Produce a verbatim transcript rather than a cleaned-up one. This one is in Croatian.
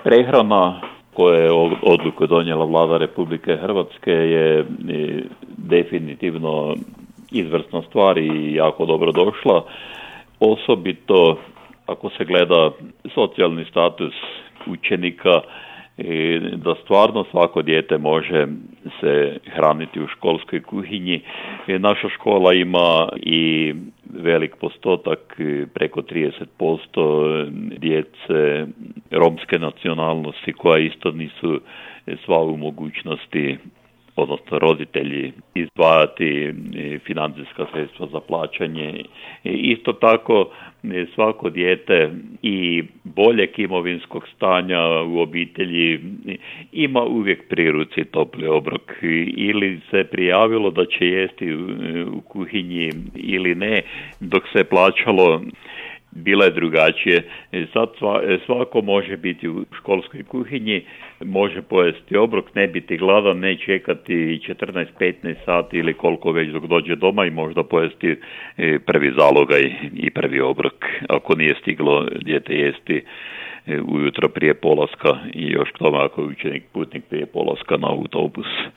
Prehrana koje je odluku donijela vlada Republike Hrvatske je definitivno izvrsna stvar i jako dobro došla. Osobito ako se gleda socijalni status učenika, da stvarno svako dijete može se hraniti u školskoj kuhinji. Naša škola ima i velik postotak, preko trideset posto djece romske nacionalnosti koja isto nisu sva u mogućnosti, odnosno roditelji, izdvajati financijska sredstva za plaćanje. Isto tako svako dijete i boljeg imovinskog stanja u obitelji ima uvijek pri ruci topli obrok, ili se prijavilo da će jesti u kuhinji ili ne, dok se plaćalo bila je drugačije. Sad svako može biti u školskoj kuhinji, može pojesti obrok, ne biti gladan, ne čekati četrnaest petnaest sati ili koliko već dok dođe doma i možda pojesti prvi zalogaj i prvi obrok, ako nije stiglo dijete jesti ujutro prije polaska i još k tome ako je učenik putnik prije polaska na autobus.